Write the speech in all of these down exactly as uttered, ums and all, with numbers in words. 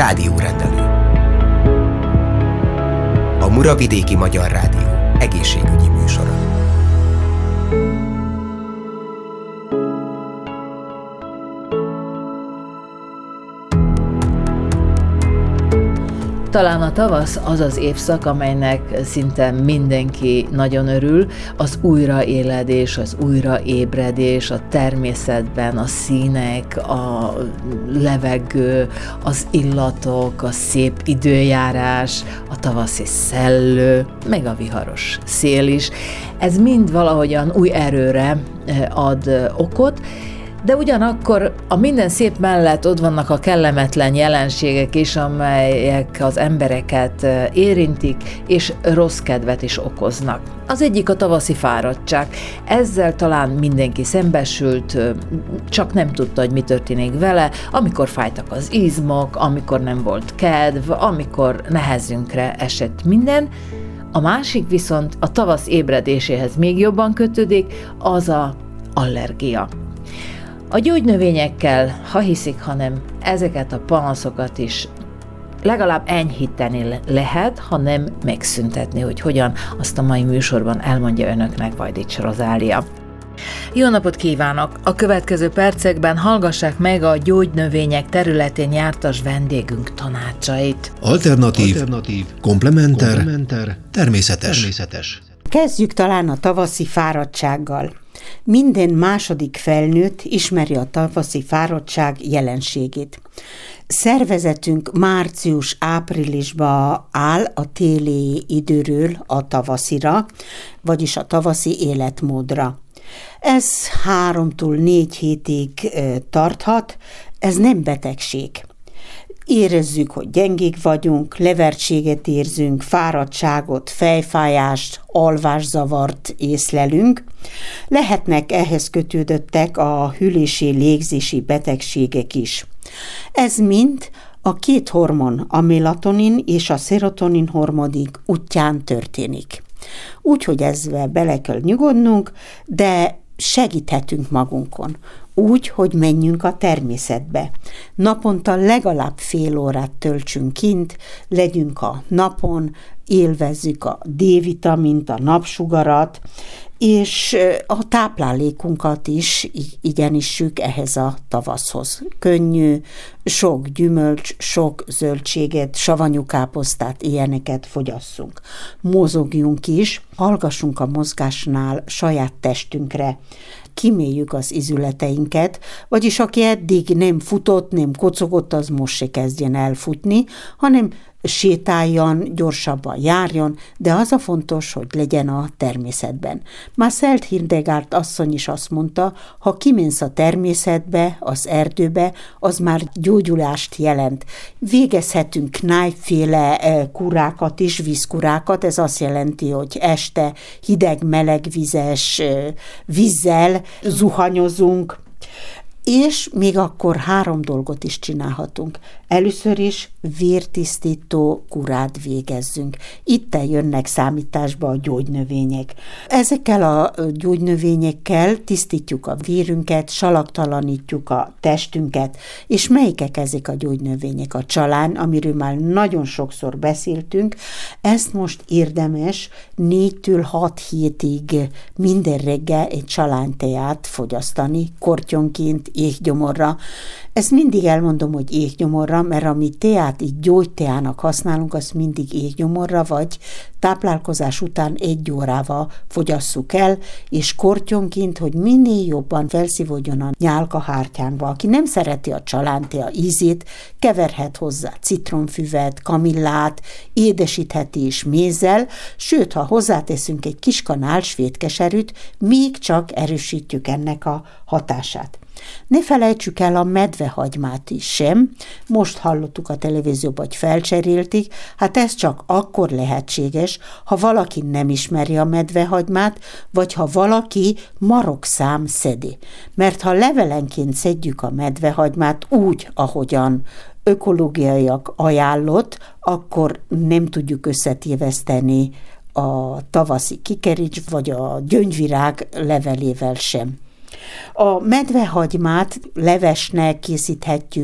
rádiórendelő. A Muravidéki Magyar Rádió egészségügyi műsora. Talán a tavasz az az évszak, amelynek szinte mindenki nagyon örül, az újraéledés, az újraébredés, a természetben, a színek, a levegő, az illatok, a szép időjárás, a tavaszi szellő, meg a viharos szél is. Ez mind valahogyan új erőre ad okot, de ugyanakkor a minden szép mellett ott vannak a kellemetlen jelenségek is, amelyek az embereket érintik, és rossz kedvet is okoznak. Az egyik a tavaszi fáradtság. Ezzel talán mindenki szembesült, csak nem tudta, hogy mi történik vele, amikor fájtak az izmok, amikor nem volt kedv, amikor nehezünkre esett minden. A másik viszont a tavasz ébredéséhez még jobban kötődik, az a allergia. A gyógynövényekkel, ha hiszik, hanem ezeket a panaszokat is legalább enyhíteni lehet, ha nem megszüntetni, hogy hogyan, azt a mai műsorban elmondja önöknek Vajdics Rozália. Jó napot kívánok! A következő percekben hallgassák meg a gyógynövények területén jártas vendégünk tanácsait. Alternatív, Alternatív komplementer, komplementer, természetes. természetes. Kezdjük talán a tavaszi fáradtsággal. Minden második felnőtt ismeri a tavaszi fáradtság jelenségét. Szervezetünk március-áprilisba áll a téli időről a tavaszira, vagyis a tavaszi életmódra. Ez háromtól négy hétig tarthat, ez nem betegség. Érezzük, hogy gyengék vagyunk, levertséget érzünk, fáradtságot, fejfájást, alvászavart észlelünk. Lehetnek ehhez kötődöttek a hülési légzési betegségek is. Ez mind a két hormon, a melatonin és a szerotonin hormonik útján történik. Úgyhogy ezzel bele kell nyugodnunk, de segíthetünk magunkon. Úgy, hogy menjünk a természetbe. Naponta legalább fél órát töltsünk kint, legyünk a napon, élvezzük a D-vitamint, a napsugarat, és a táplálékunkat is igenissük ehhez a tavaszhoz. Könnyű, sok gyümölcs, sok zöldséget, savanyú káposztát, ilyeneket fogyasszunk. Mozogjunk is, hallgassunk a mozgásnál saját testünkre, kiméljük az izületeinket, vagyis aki eddig nem futott, nem kocogott, az most se kezdjen elfutni, hanem sétáljon, gyorsabban járjon, de az a fontos, hogy legyen a természetben. Marcel Hildegard asszony is azt mondta, ha kiménsz a természetbe, az erdőbe, az már gyógyulást jelent. Végezhetünk knájfféle kurákat is, vízkurákat, ez azt jelenti, hogy este hideg-meleg vizes vízzel zuhanyozunk, és még akkor három dolgot is csinálhatunk. Először is vértisztító kurát végezzünk. Itt jönnek számításba a gyógynövények. Ezekkel a gyógynövényekkel tisztítjuk a vérünket, salaktalanítjuk a testünket. És melyikek ezek a gyógynövények? A csalán, amiről már nagyon sokszor beszéltünk, ezt most érdemes négytől hat hétig minden reggel egy csalánteát fogyasztani, kortyonként, éhgyomorra. Ezt mindig elmondom, hogy éhgyomorra, mert ami teát így gyógyteának használunk, azt mindig éhgyomorra, vagy táplálkozás után egy órával fogyasszuk el, és kortyonként, hogy minél jobban felszívódjon a nyálkahártyánkba. Aki nem szereti a csalántea ízét, keverhet hozzá citromfüvet, kamillát, édesítheti is mézzel, sőt, ha hozzáteszünk egy kis kanál svédkeserűt, még csak erősítjük ennek a hatását. Ne felejtsük el a medvehagymát is sem. Most hallottuk a televízióban, hogy felcserélték, hát ez csak akkor lehetséges, ha valaki nem ismeri a medvehagymát, vagy ha valaki marokszám szedi. Mert ha levelenként szedjük a medvehagymát úgy, ahogyan ökológiaiak ajánlott, akkor nem tudjuk összetéveszteni a tavaszi kikerics vagy a gyöngyvirág levelével sem. A medvehagymát levesnek készíthetjük,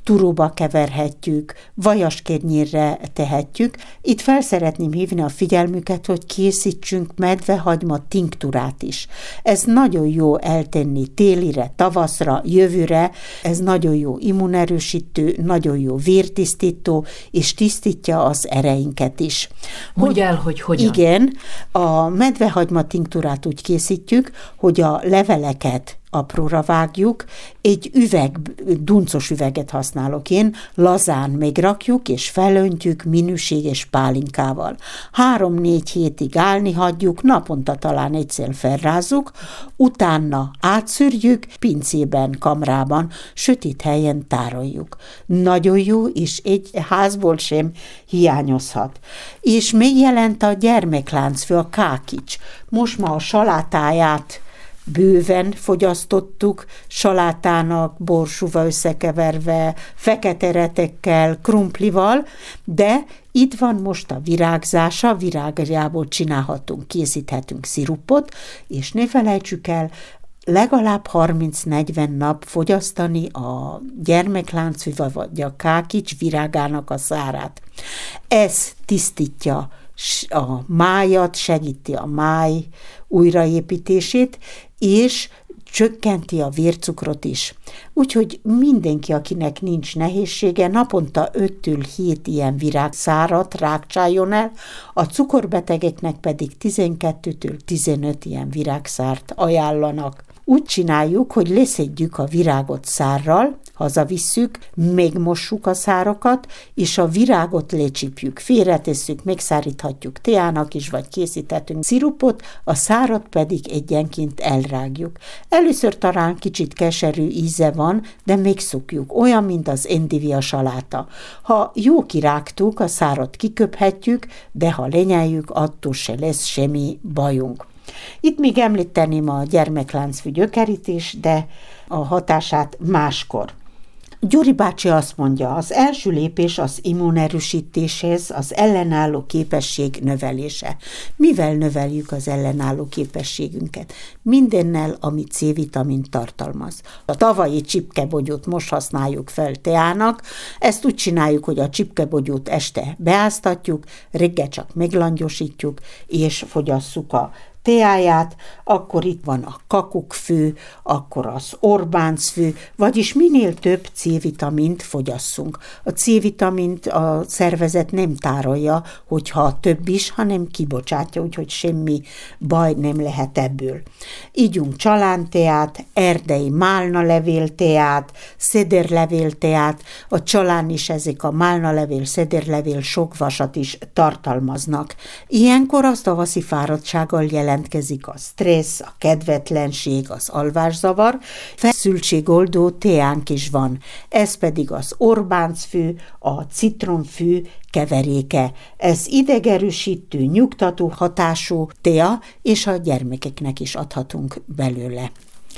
turóba keverhetjük, vajaskérnyérre tehetjük. Itt fel szeretném hívni a figyelmüket, hogy készítsünk medvehagyma tinktúrát is. Ez nagyon jó eltenni télire, tavaszra, jövőre, ez nagyon jó immunerősítő, nagyon jó vértisztító, és tisztítja az ereinket is. Mondj el, hogy hogyan. Igen, a medvehagyma tinktúrát úgy készítjük, hogy a leveleket apróra vágjuk, egy üveg, duncos üveget használok én, lazán megrakjuk, és felöntjük minőséges pálinkával. Három-négy hétig állni hagyjuk, naponta talán egyszer felrázzuk, utána átszűrjük, pincében, kamrában, sötét helyen tároljuk. Nagyon jó, és egy házból sem hiányozhat. És még jelent a gyermekláncfő, a kákics. Most ma a salátáját bőven fogyasztottuk, salátának, borsóval összekeverve, fekete retekkel, krumplival, de itt van most a virágzása, virágjából csinálhatunk, készíthetünk szirupot, és ne felejtsük el, legalább harminc-negyven nap fogyasztani a gyermekláncfűvel vagy a kákics virágának a szárát. Ez tisztítja a májat, segíti a máj újraépítését, és csökkenti a vércukrot is. Úgyhogy mindenki, akinek nincs nehézsége, naponta öttől hét ilyen virágszárat rákcsáljon el, a cukorbetegeknek pedig tizenkettőtől tizenöt ilyen virágszárt ajánlanak. Úgy csináljuk, hogy leszedjük a virágot szárral, hazavisszük, megmossuk a szárakat, és a virágot lecsipjük, félretesszük, megszáríthatjuk teának is, vagy készíthetünk szirupot, a szárat pedig egyenként elrágjuk. Először talán kicsit keserű íze van, de megszokjuk, olyan, mint az endivia saláta. Ha jó kirágtuk, a szárat kiköphetjük, de ha lenyeljük, attól se lesz semmi bajunk. Itt még említeném a gyermekláncfű gyökerét is, de a hatását máskor. Gyuri bácsi azt mondja, az első lépés az immunerősítéshez, az ellenálló képesség növelése. Mivel növeljük az ellenálló képességünket? Mindennel, ami C-vitamint tartalmaz. A tavalyi csipkebogyót most használjuk fel teának, ezt úgy csináljuk, hogy a csipkebogyót este beáztatjuk, reggel csak meglangyosítjuk, és fogyasszuk a teáját, akkor itt van a kakukkfű, akkor az Orbáncfű, vagyis minél több C-vitamint fogyasszunk. A C-vitamint a szervezet nem tárolja, hogyha több is, hanem kibocsátja, úgyhogy semmi baj nem lehet ebből. Ígyunk csalánteát, erdei málnalevél teát, szederlevél teát, a csalán is ezek a málnalevél, szederlevél sok vasat is tartalmaznak. Ilyenkor az tavaszi fáradtsággal jelentkezik a stressz, a kedvetlenség, az alvászavar, feszültségoldó teánk is van. Ez pedig az Orbáncfű, a citromfű keveréke. Ez idegerősítő, nyugtató hatású tea, és a gyermekeknek is adhatunk belőle.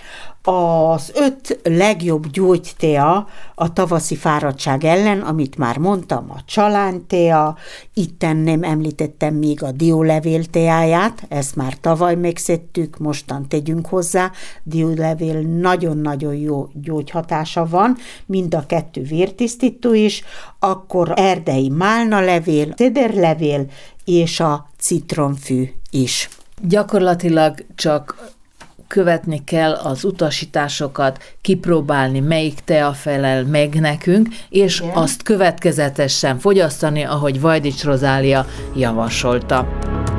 Az öt legjobb gyógytea a tavaszi fáradtság ellen, amit már mondtam, a csalántea, itten nem említettem még a diólevél teáját, ezt már tavaly megszedtük, mostan tegyünk hozzá, diólevél nagyon-nagyon jó gyógyhatása van, mind a kettő vértisztító is, akkor erdei málnalevél, szederlevél és a citromfű is. Gyakorlatilag csak követni kell az utasításokat, kipróbálni, melyik tea felel meg nekünk, és igen, azt következetesen fogyasztani, ahogy Vajdics Rozália javasolta.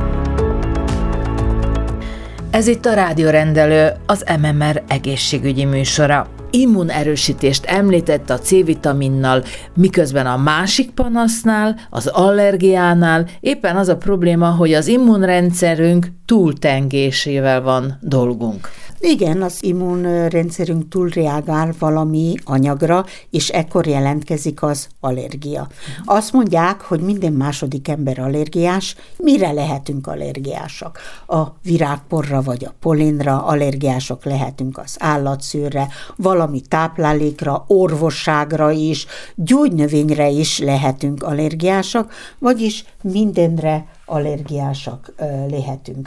Ez itt a Rádiórendelő, az em em er egészségügyi műsora. Immunerősítést említett a C-vitaminnal, miközben a másik panasznál, az allergiánál éppen az a probléma, hogy az immunrendszerünk túltengésével van dolgunk. Igen, az immunrendszerünk túlreagál valami anyagra, és ekkor jelentkezik az allergia. Azt mondják, hogy minden második ember allergiás. Mire lehetünk allergiásak? A virágporra vagy a polénra allergiások lehetünk, az állatszőrre, valami táplálékra, orvosságra is, gyógynövényre is lehetünk allergiásak, vagyis mindenre allergiásak lehetünk.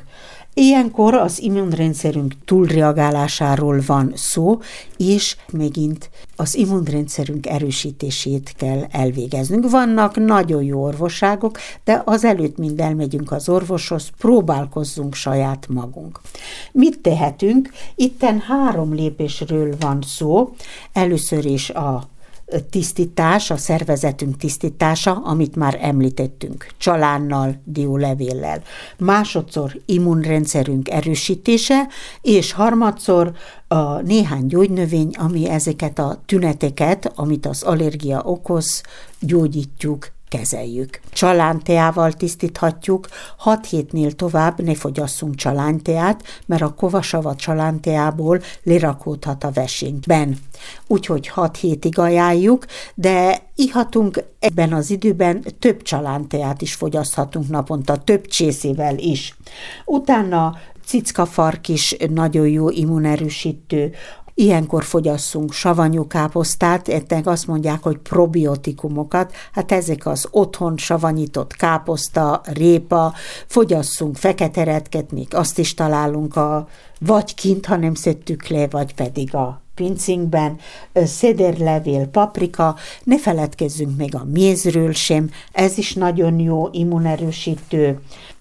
Ilyenkor az immunrendszerünk túlreagálásáról van szó, és megint az immunrendszerünk erősítését kell elvégeznünk. Vannak nagyon jó orvosságok, de azelőtt mind elmegyünk az orvoshoz, próbálkozzunk saját magunk. Mit tehetünk? Itten három lépésről van szó. Először is a tisztítás, a szervezetünk tisztítása, amit már említettünk, csalánnal, diólevéllel. Másodszor immunrendszerünk erősítése, és harmadszor a néhány gyógynövény, ami ezeket a tüneteket, amit az allergia okoz, gyógyítjuk, kezeljük. Csalánteával tisztíthatjuk, hat hétnél tovább ne fogyasszunk csalánteát, mert a kovasavat csalánteából lerakódhat a vesénkben. Úgyhogy hat hétig ajánljuk, de ihatunk ebben az időben több csalánteát is fogyaszthatunk naponta, több csészével is. Utána cickafark is nagyon jó immunerősítő. Ilyenkor fogyasszunk savanyú káposztát, ennek azt mondják, hogy probiotikumokat, hát ezek az otthon savanyított káposzta, répa, fogyasszunk fekete retket, még azt is találunk a, vagy kint, ha nem szedtük le, vagy pedig a pincünkben, szederlevél, paprika, ne feledkezzünk még a mézről sem, ez is nagyon jó immunerősítő,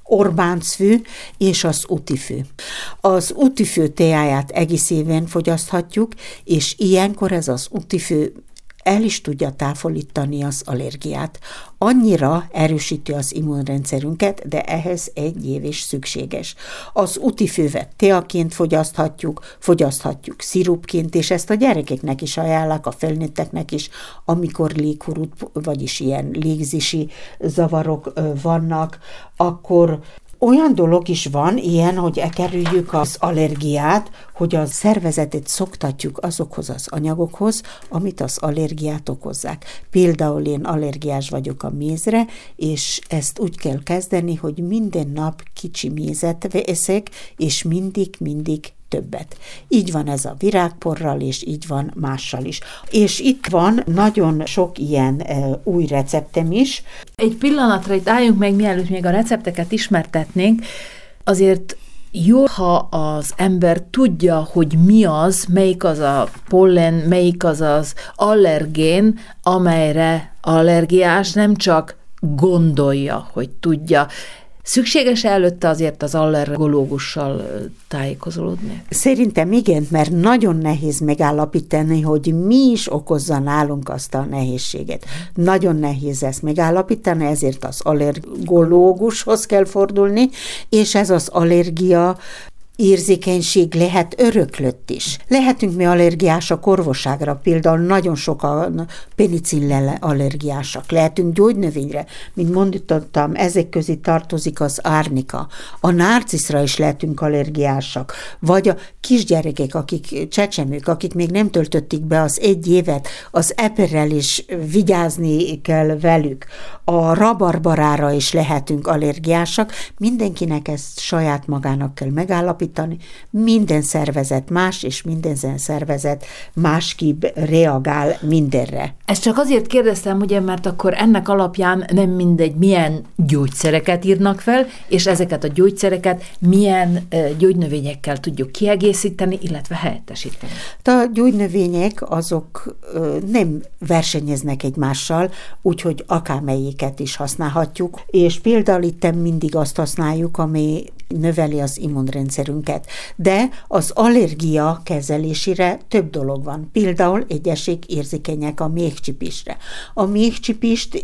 Orbáncfű és az utifű. Az utifű teáját egész éven fogyaszthatjuk, és ilyenkor ez az utifű el is tudja távolítani az allergiát. Annyira erősíti az immunrendszerünket, de ehhez egy év is szükséges. Az utifűvet teaként fogyaszthatjuk, fogyaszthatjuk szirupként, és ezt a gyerekeknek is ajánlják, a felnőtteknek is, amikor léghurut, vagyis ilyen légzési zavarok vannak, akkor olyan dolog is van, ilyen, hogy elkerüljük az allergiát, hogy a szervezetet szoktatjuk azokhoz az anyagokhoz, amit az allergiát okozzák. Például én allergiás vagyok a mézre, és ezt úgy kell kezdeni, hogy minden nap kicsi mézet eszek, és mindig-mindig többet. Így van ez a virágporral, és így van mással is. És itt van nagyon sok ilyen e, új receptem is. Egy pillanatra itt álljunk meg, mielőtt még a recepteket ismertetnénk, azért jó, ha az ember tudja, hogy mi az, melyik az a pollen, melyik az az allergén, amelyre allergiás, nem csak gondolja, hogy tudja. Szükséges előtte azért az allergológussal tájékozódni? Szerintem igen, mert nagyon nehéz megállapítani, hogy mi is okozza nálunk azt a nehézséget. Nagyon nehéz ezt megállapítani, ezért az allergológushoz kell fordulni, és ez az allergia érzékenység lehet öröklött is. Lehetünk mi allergiások orvosságra, például nagyon sokan penicillin allergiásak. Lehetünk gyógynövényre, mint mondottam, ezek közé tartozik az árnika. A narciszra is lehetünk allergiásak. Vagy a kisgyerekek, akik csecsemők, akik még nem töltötték be az egy évet, az eperrel is vigyázni kell velük. A rabarbarára is lehetünk allergiásak. Mindenkinek ezt saját magának kell megállapítani. Minden szervezet más, és minden szervezet másképp reagál mindenre. Ezt csak azért kérdeztem, ugye, mert akkor ennek alapján nem mindegy, milyen gyógyszereket írnak fel, és ezeket a gyógyszereket milyen gyógynövényekkel tudjuk kiegészíteni, illetve helyettesíteni. A gyógynövények azok nem versenyeznek egymással, úgyhogy akármelyiket is használhatjuk, és például itt mindig azt használjuk, ami növeli az immunrendszerünket. De az allergia kezelésére több dolog van. Például egyesek érzékenyek a méhcsipésre. A méhcsipést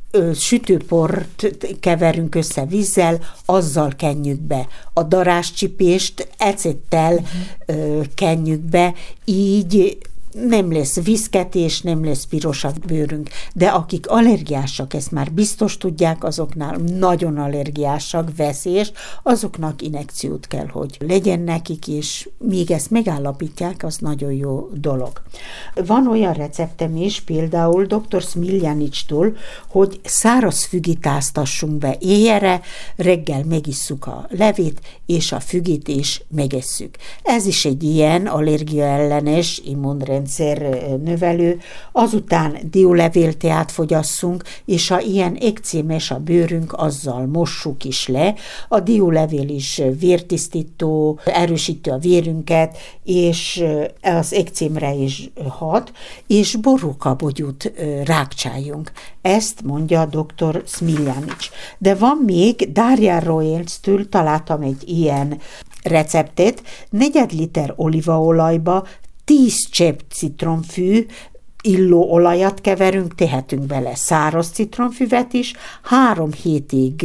sütőport keverünk össze vízzel, azzal kenjük be. A daráscsipést ecettel uh-huh. kenjük be, így nem lesz viszketés, nem lesz piros a bőrünk. De akik allergiásak, ezt már biztos tudják, azoknál nagyon allergiásak, veszélyes, azoknak injekciót kell, hogy legyen nekik, és még ezt megállapítják, az nagyon jó dolog. Van olyan receptem is, például doktor Smiljanicstól, hogy száraz fügit áztassunk be éjjelre, reggel megisszuk a levét, és a fügit is megesszük. Ez is egy ilyen allergia ellenes immunrendszer immunrendszer növelő, azután diólevélteát fogyasszunk, és ha ilyen ekcémes a bőrünk, azzal mossuk is le. A diólevél is vértisztító, erősíti a vérünket, és az ekcémre is hat, és borúkabogyút rákcsáljunk. Ezt mondja dr. Smiljanics. De van még, Darja Royals-től találtam egy ilyen receptet, negyed liter olívaolajba tíz csepp citromfű, illó olajat keverünk, tehetünk bele száraz citromfüvet is, három hétig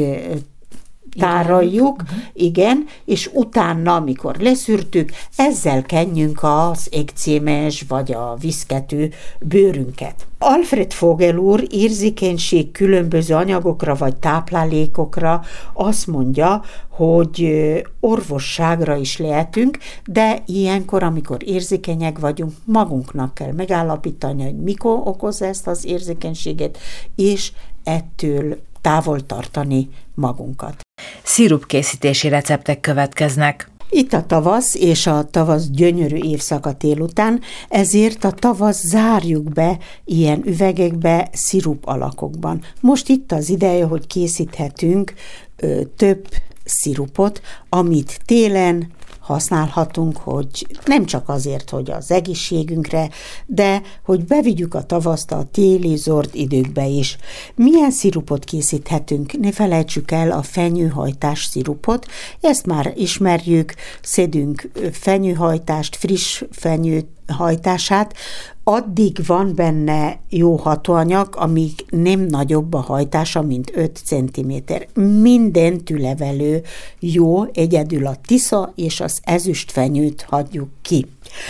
tároljuk, igen. igen, és utána, amikor leszűrtük, ezzel kenjünk az ekcémes vagy a viszkető bőrünket. Alfred Vogel úr érzékenység különböző anyagokra vagy táplálékokra azt mondja, hogy orvosságra is lehetünk, de ilyenkor, amikor érzékenyek vagyunk, magunknak kell megállapítani, hogy mikor okozza ezt az érzékenységet, és ettől távol tartani magunkat. Szirupkészítési receptek következnek. Itt a tavasz, és a tavasz gyönyörű évszaka délután, ezért a tavasz zárjuk be ilyen üvegekbe, szirup alakokban. Most itt az ideje, hogy készíthetünk ö, több szirupot, amit télen használhatunk, hogy nem csak azért, hogy az egészségünkre, de hogy bevigyük a tavaszt a téli zord időkbe is. Milyen szirupot készíthetünk? Ne felejtsük el a fenyőhajtás szirupot, ezt már ismerjük, szedünk fenyőhajtást, friss fenyőhajtását, addig van benne jó hatóanyag, amíg nem nagyobb a hajtása, mint öt centiméter. Minden tülevelő jó, egyedül a tisza és az ezüstfenyőt hagyjuk ki.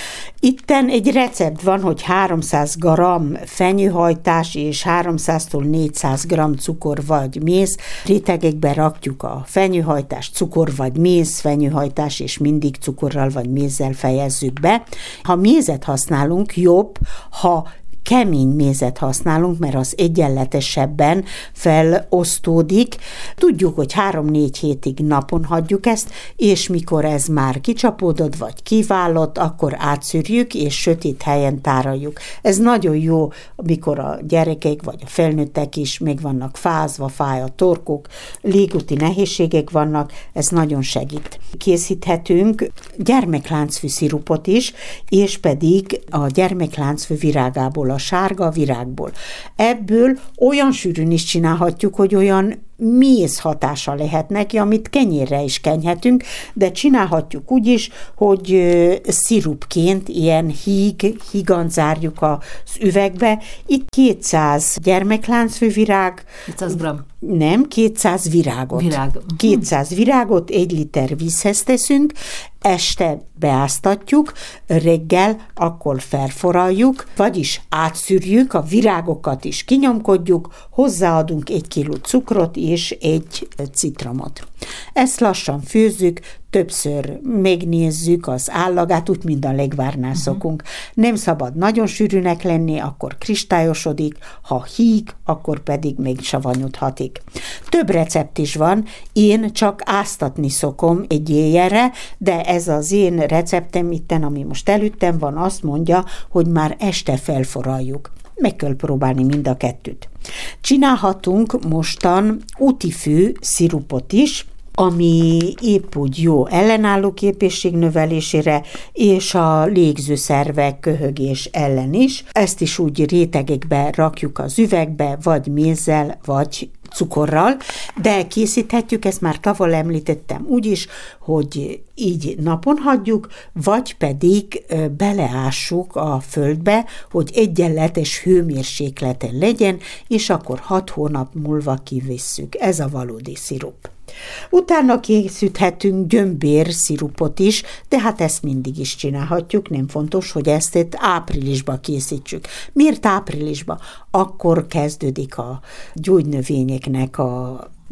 Itten egy recept van, hogy háromszáz gramm fenyőhajtás és háromszáztól négyszáz gramm cukor vagy méz. Rétegekbe rakjuk a fenyőhajtást, cukor vagy méz, fenyőhajtás, és mindig cukorral vagy mézzel fejezzük be. Ha mézet használunk, jobb, ha kemény mézet használunk, mert az egyenletesebben felosztódik. Tudjuk, hogy három-négy hétig napon hagyjuk ezt, és mikor ez már kicsapódott, vagy kiválott, akkor átszűrjük, és sötét helyen tároljuk. Ez nagyon jó, amikor a gyerekek, vagy a felnőttek is meg vannak fázva, fáj a torkuk, légúti nehézségek vannak, ez nagyon segít. Készíthetünk gyermekláncfű szirupot is, és pedig a gyermekláncfű virágából, a sárga virágból. Ebből olyan sűrűn is csinálhatjuk, hogy olyan méz hatása lehet neki, amit kenyérre is kenyhetünk, de csinálhatjuk úgy is, hogy szirupként ilyen híg, hígan zárjuk az üvegbe. Itt kétszáz gyermekláncfű virág. kétszáz gramm. Nem, kétszáz virágot. Virág. kétszáz virágot egy liter vízhez teszünk, este beáztatjuk, reggel akkor felforraljuk, vagyis átszűrjük, a virágokat is kinyomkodjuk, hozzáadunk egy kiló cukrot és egy citromot. Ezt lassan főzzük, többször megnézzük az állagát, úgy, mint a legvárnál uh-huh. szokunk. Nem szabad nagyon sűrűnek lenni, akkor kristályosodik, ha híg, akkor pedig még savanyodhatik. Több recept is van, én csak áztatni szokom egy éjjelre, de ez az én receptem itten, ami most előttem van, azt mondja, hogy már este felforraljuk. Meg kell próbálni mind a kettőt. Csinálhatunk mostan útifű szirupot is, ami épp úgy jó ellenálló képesség növelésére, és a légzőszervek köhögés ellen is. Ezt is úgy rétegekbe rakjuk az üvegbe, vagy mézzel, vagy cukorral, de készíthetjük, ezt már tavaly említettem úgy is, hogy így napon hagyjuk, vagy pedig beleássuk a földbe, hogy egyenletes hőmérsékleten legyen, és akkor hat hónap múlva kivisszük. Ez a valódi szirup. Utána készíthetünk gyömbér szirupot is, de hát ezt mindig is csinálhatjuk, nem fontos, hogy ezt itt áprilisba készítsük. Miért áprilisba? Akkor kezdődik a gyógynövényeknek a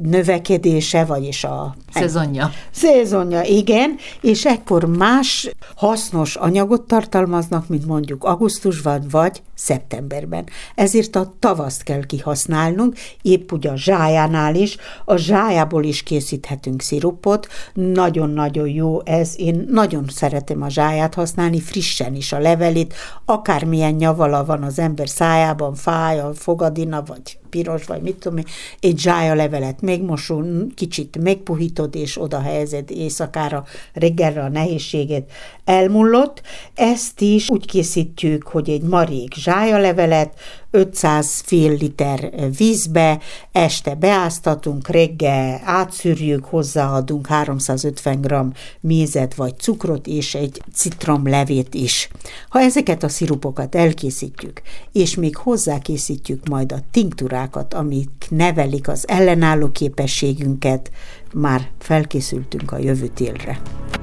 növekedése, vagyis a... Szezonja. Szezonja, igen, és ekkor más hasznos anyagot tartalmaznak, mint mondjuk augusztusban vagy szeptemberben. Ezért a tavaszt kell kihasználnunk, épp úgy a zsájánál is. A zsájából is készíthetünk szirupot, nagyon-nagyon jó ez, én nagyon szeretem a zsáját használni, frissen is a levelét, akármilyen nyavala van az ember szájában, fáj, a fogadina, vagy piros, vagy mit tudom én, egy zsájalevelet megmosul, kicsit megpuhítod, és oda helyezed éjszakára, reggelre a nehézséget elmullott. Ezt is úgy készítjük, hogy egy marék zsájalevelet ötszáz fél liter vízbe, este beáztatunk, reggel átszűrjük, hozzáadunk háromszázötven gramm mézet vagy cukrot, és egy citromlevét is. Ha ezeket a szirupokat elkészítjük, és még hozzákészítjük majd a tinktúrákat, amik nevelik az ellenálló képességünket, már felkészültünk a jövő télre.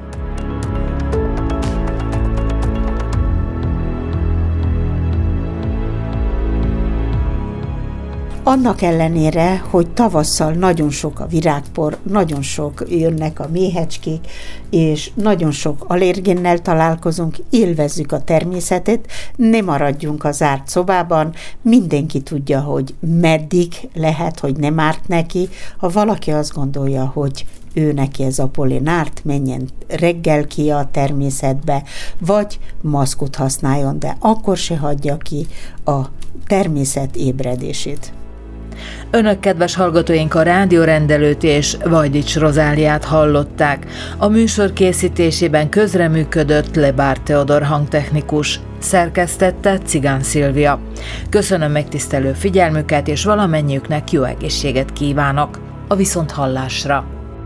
Annak ellenére, hogy tavasszal nagyon sok a virágpor, nagyon sok jönnek a méhecskék, és nagyon sok allergénnel találkozunk, élvezzük a természetet, ne maradjunk a zárt szobában, mindenki tudja, hogy meddig lehet, hogy nem árt neki. Ha valaki azt gondolja, hogy ő neki ez a polen árt, menjen reggel ki a természetbe, vagy maszkot használjon, de akkor se hagyja ki a természet ébredését. Önök, kedves hallgatóink, a rádiórendelőt és Vajdics Rozáliát hallották. A műsor készítésében közreműködött Lebár Teodor hangtechnikus, szerkesztette Cigán Szilvia. Köszönöm megtisztelő figyelmüket, és valamennyiüknek jó egészséget kívánok. A viszonthallásra!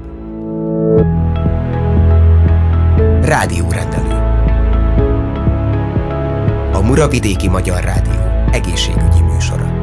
Rádiórendelő. A Muravidéki Magyar Rádió egészségügyi műsora.